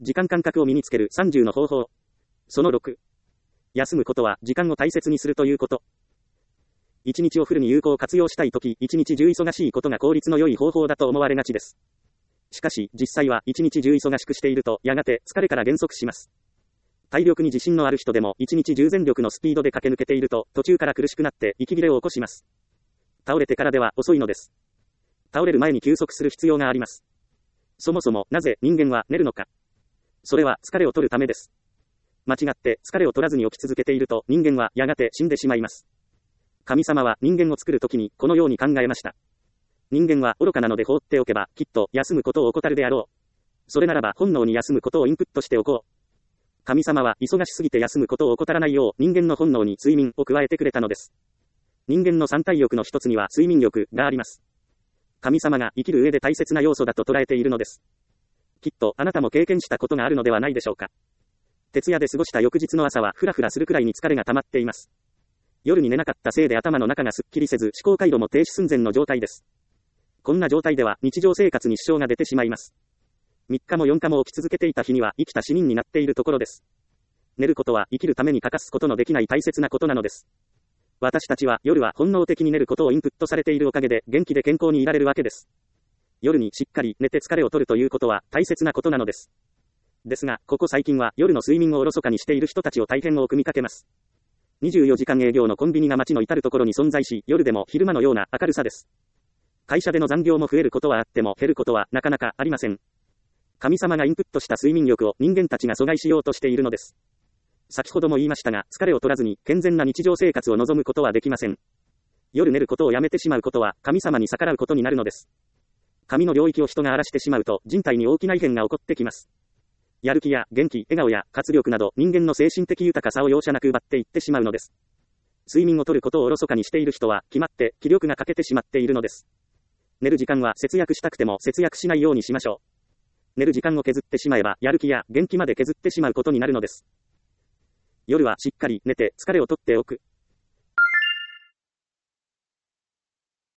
時間感覚を身につける30の方法。その6。休むことは時間を大切にするということ。一日をフルに有効活用したいとき、一日中忙しいことが効率の良い方法だと思われがちです。しかし、実際は一日中忙しくしていると、やがて疲れから減速します。体力に自信のある人でも、一日中全力のスピードで駆け抜けていると、途中から苦しくなって息切れを起こします。倒れてからでは遅いのです。倒れる前に休息する必要があります。そもそも、なぜ人間は寝るのか。それは疲れを取るためです。間違って疲れを取らずに起き続けていると、人間はやがて死んでしまいます。神様は人間を作るときにこのように考えました。人間は愚かなので放っておけば、きっと休むことを怠るであろう。それならば本能に休むことをインプットしておこう。神様は忙しすぎて休むことを怠らないよう人間の本能に睡眠を加えてくれたのです。人間の三体欲の一つには睡眠欲があります。神様が生きる上で大切な要素だと捉えているのです。きっとあなたも経験したことがあるのではないでしょうか。徹夜で過ごした翌日の朝はフラフラするくらいに疲れが溜まっています。夜に寝なかったせいで頭の中がすっきりせず思考回路も停止寸前の状態です。こんな状態では日常生活に支障が出てしまいます。3日も4日も起き続けていた日には生きた死人になっているところです。寝ることは生きるために欠かすことのできない大切なことなのです。私たちは夜は本能的に寝ることをインプットされているおかげで元気で健康にいられるわけです。夜にしっかり寝て疲れを取るということは大切なことなのです。ですが、ここ最近は夜の睡眠をおろそかにしている人たちを大変多く見かけます。24時間営業のコンビニが街の至るところに存在し、夜でも昼間のような明るさです。会社での残業も増えることはあっても減ることはなかなかありません。神様がインプットした睡眠欲を人間たちが阻害しようとしているのです。先ほども言いましたが、疲れを取らずに健全な日常生活を望むことはできません。夜寝ることをやめてしまうことは神様に逆らうことになるのです。神の領域を人が荒らしてしまうと人体に大きな異変が起こってきます。やる気や元気、笑顔や活力など人間の精神的豊かさを容赦なく奪っていってしまうのです。睡眠を取ることをおろそかにしている人は決まって気力が欠けてしまっているのです。寝る時間は節約したくても節約しないようにしましょう。寝る時間を削ってしまえばやる気や元気まで削ってしまうことになるのです。夜はしっかり寝て疲れを取っておく。